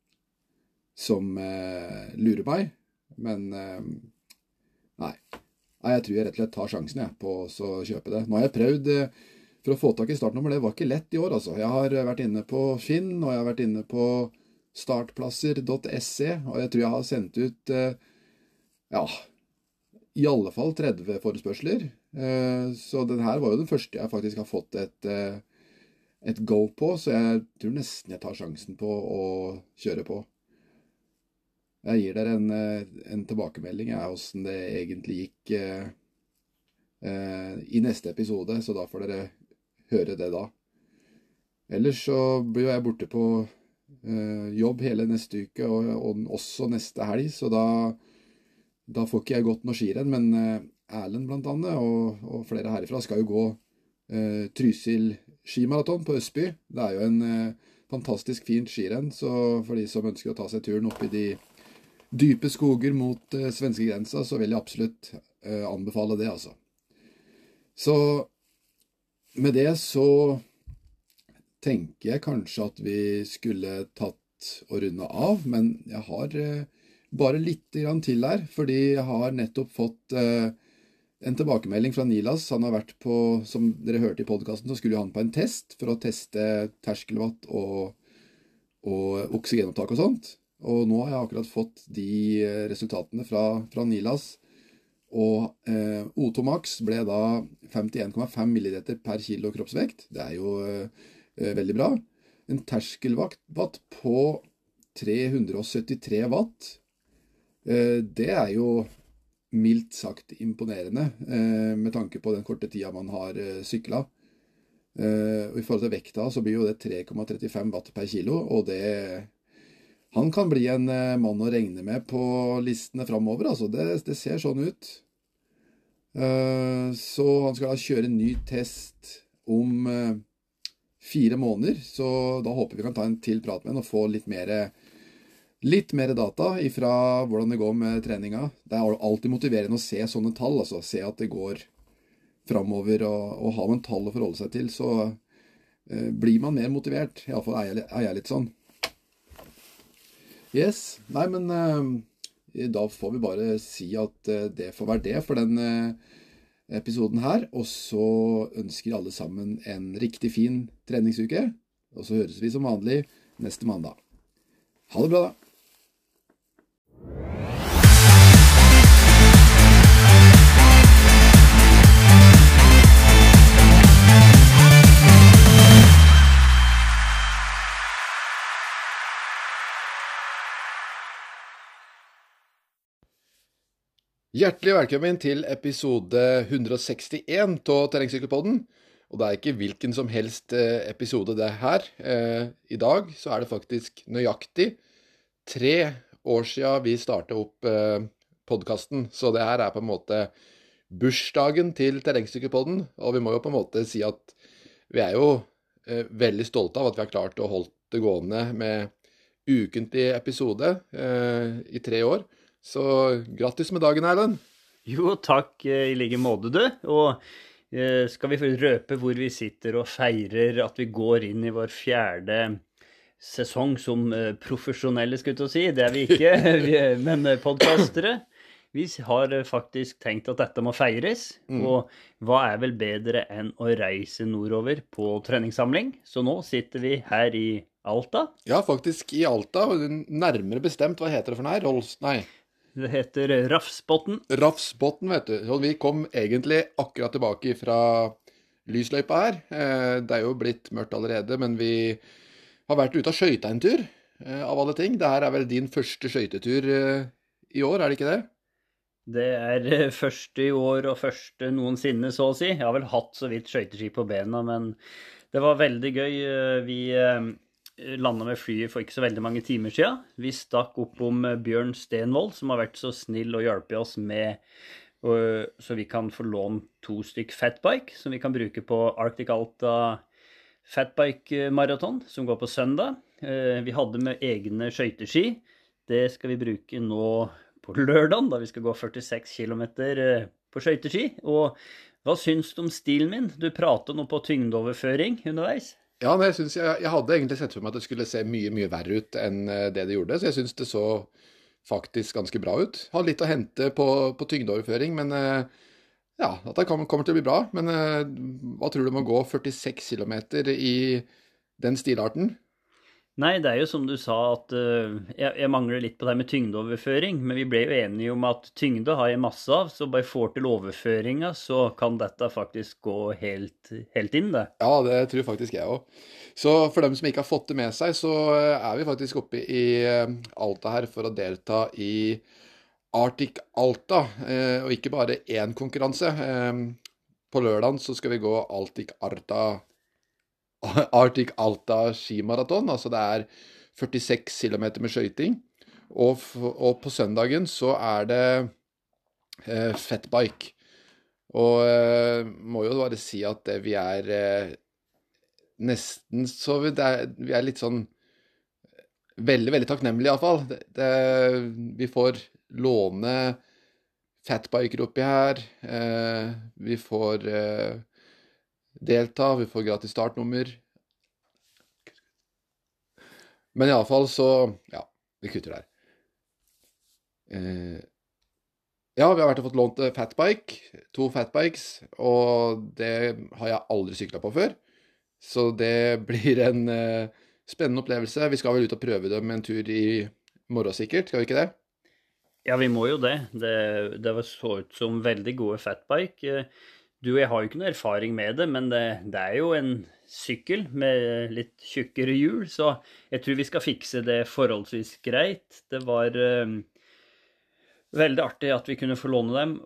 som uh, lurer meg, men... Uh, Nei. Nei, jeg tror jeg rett og slett tar sjansen jeg, på å kjøpe det. Nå har jeg prøvd for å få tak i startnummer, det var ikke lett i år altså. Jeg har vært inne på Finn, og jeg har vært inne på startplasser punktum se, og jeg tror jeg har sendt ut, ja, i alle fall tretti forespørsler. Så den her var jo den første jeg faktisk har fått et, et go på, så jeg tror nesten jeg tar sjansen på å kjøre på. Jeg gir dere en, en tilbakemelding av hvordan det egentlig gikk eh, eh, i neste episode, så da får dere høre det da. Ellers så blir jeg borte på eh, jobb hele neste uke, og, og også neste helg, så da, da får ikke jeg gått noe skirenn, men eh, Erlend blant annet, og, og flere herifra skal jo gå eh, Trysil skimaraton på Østby. Det er jo en eh, fantastisk fint skirenn, så for de som ønsker å ta seg turen opp i de dype skoger mot uh, svenske grensa, så vil jeg absolutt uh, anbefale det, altså. Så med det så tenker jeg kanskje at vi skulle tatt og runde av, men jeg har uh, bare litt grann til her, fordi jeg har nettopp fått uh, en tilbakemelding fra Nilas. Han har vært på, som dere hørte i podcasten, så skulle han på en test for å teste terskelwatt og, og oksygenopptak og sånt. Og nå har jeg akkurat fått de resultatene fra, fra Nilas, og eh, O to Max ble da femtien komma fem milliliter per kilo kroppsvekt. Det er jo eh, veldig bra. En terskelwatt på tre hundre syttitre watt, eh, det er jo mildt sagt imponerende, eh, med tanke på den korte tida man har eh, syklet. Eh, og i forhold til vekta så blir jo det tre komma trettifem watt per kilo, og det... Han kan bli en mann å regne med på listene fremover, altså. Det, det ser sånn ut. Så han skal da kjøre en ny test om fire måneder, så da håper vi kan ta en til prat med han og få litt mer, litt mer data ifra hvordan det går med treninga. Det er alltid motiverende å se sånne tall, altså. Se at det går fremover, og, og ha en tall å forholde seg til, så blir man mer motivert. I alle fall er jeg, er jeg litt sånn. Yes, nei, men uh, da får vi bare si at uh, det får være det for den uh, episoden her, og så ønsker alle sammen en riktig fin treningsuke, og så høres vi som vanlig neste mandag. Ha det bra da! Hjertelig velkommen til episode hundre sekstien av Terrengsykkelpodden, og det er ikke hvilken som helst episode det er her. I dag så er det faktisk nøyaktig tre år siden vi startet opp podcasten, så det her er på en måte bursdagen til Terrengsykkelpodden, og vi må jo på en måte si at vi er jo veldig stolte av at vi har klart å holde det gående med ukentlig episode i tre år. Så grattis med dagen, Erlend. Jo, takk i like måte, du. Og eh, skal vi røpe hvor vi sitter og feirer at vi går inn i vår fjerde sesong som eh, profesjonelle, skulle jeg til å si. Det er vi ikke, vi er, men podcastere. Vi har faktisk tenkt at dette må feires, mm. og hva er vel bedre enn å reise nordover på treningssamling? Så nå sitter vi her i Alta. Ja, faktisk i Alta, nærmere bestemt, hva heter det for nær? Rolls, nei. Det heter Rafsbotn. Rafsbotn, vet du. Og vi kom egentlig akkurat tilbake fra lysløypa her. Det er jo blitt mørkt allerede, men vi har vært ute og skøyta en tur. eh, av alle ting. Det her er vel din første skøytetur eh, i år, er det ikke det? Det er eh, første i år og første noensinne, så å si. Jeg har vel hatt så vidt skøyteski på bena, men det var veldig gøy. Eh, Vi eh, landet med flyet for ikke så veldig mange timer siden. Vi stakk opp om eh, Bjørn Stenvold, som har vært så snill å hjelpe oss med og, så vi kan få låne to stykk fatbike, som vi kan bruke på Arctic Alta Fatbike Marathon, som går på søndag. Eh, Vi hadde med egne skøyteski. Det skal vi bruke nå på lørdagen, da vi skal gå førtiseks kilometer eh, på skøyteski. Og hva syns du om stilen min? Du prater nå på tyngdeoverføring underveis. Ja, men jeg synes jeg, jeg hadde egentlig sett for meg at det skulle se mye, mye verre ut enn eh, det det gjorde, så jeg synes det så faktisk ganske bra ut. Har litt å hente på, på tyngdeoverføring, men eh, ja, at det kommer, kommer til å bli bra. Men eh, hva tror du om å gå førtiseks kilometer i den stilarten? Nei, det er jo som du sa at eh, jeg, jeg mangler litt på det med tyngdeoverføring, men vi ble jo enige om at tyngde har jeg masse av, så bare får til overføringa, så kan dette faktisk gå helt, helt inn det. Ja, det tror faktisk jeg også. Så for dem som ikke har fått det med seg, så eh, er vi faktisk oppe i eh, Alta her for å delta i Arctic Alta, eh, og ikke bare én konkurranse. Eh, På lørdagen så skal vi gå Arctic Alta Arctic Alta skimaraton, altså det er førtiseks kilometer med skøyting, og, f- og på søndagen så er det eh, fatbike. Og eh, må jo bare si at eh, vi er eh, nesten så vi, det er, vi er litt sånn veldig, veldig takknemlige i alle fall. Det, det, vi får låne fatbiker oppi her, eh, vi får eh, delta, vi får gratis startnummer. Men i alle fall så, ja, vi kutter der. Eh, ja, vi har vært og fått lånt eh, fatbike, to fatbikes, og det har jeg aldri syklet på før. Så det blir en eh, spennende opplevelse. Vi skal vel ut og prøve dem en tur i morgen sikkert, skal vi ikke det? Ja, vi må jo det. Det, det var så ut som veldig gode fatbike. Eh, Du og jeg har jo ikke noe erfaring med det, men det, det er jo en sykkel med litt tjukkere hjul, så jeg tror vi skal fikse det forholdsvis greit. Det var eh, veldig artig at vi kunne få låne dem,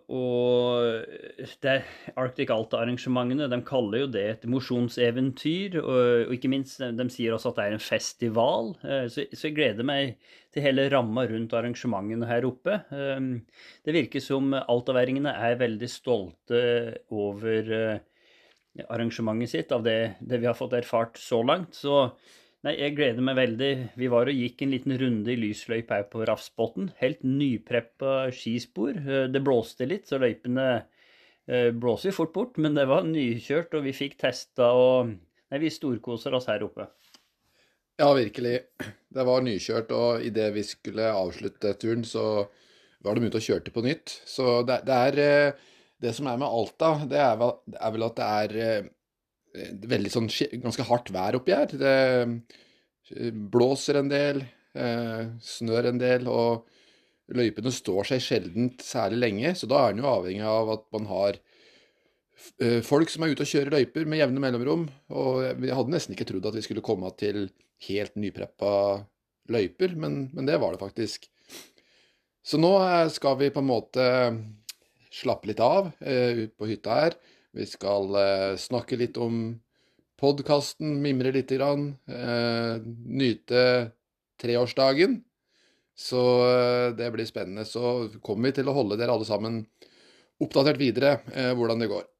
og det Arctic Alta-arrangementene, de kaller jo det et mosjonseventyr, og, og ikke minst, de, de sier også at det er en festival, eh, så, så jeg gleder meg til hele ramma rundt arrangementene her oppe. Eh, Det virker som altaværingene er veldig stolte over eh, arrangementet sitt, av det, det vi har fått erfart så langt, så nei, jeg gleder meg veldig. Vi var og gikk en liten runde i lysløyp her på Rafsbotn. Helt nypreppa skispor. Eh, Det blåste litt, så løypene eh, blåser jo fort bort, men det var nykjørt, og vi fikk testa, og nei, vi storkoser oss her oppe. Ja, virkelig. Det var nykjørt, og i det vi skulle avslutte turen, så var de ute og kjørte på nytt. Så det, det er eh, det som er med Alta, det er vel, det er vel at det er eh, veldig sånn ski- ganske hardt vær oppi her. Det eh, blåser en del, eh, snør en del, og løypene står seg sjeldent særlig lenge, så da er den jo avhengig av at man har eh, folk som er ute og kjører løyper med jevne mellomrom, og vi hadde nesten ikke trodd at vi skulle komme til helt nypreppa løyper, men, men det var det faktisk. Så nå eh, skal vi på en måte slappe litt av eh, ut på hytta her. Vi skal eh, snakke litt om podcasten, mimre litt grann, eh, nyte treårsdagen. Så eh, det blir spennende. Så kommer vi til å holde dere alle sammen oppdatert videre eh, hvordan det går.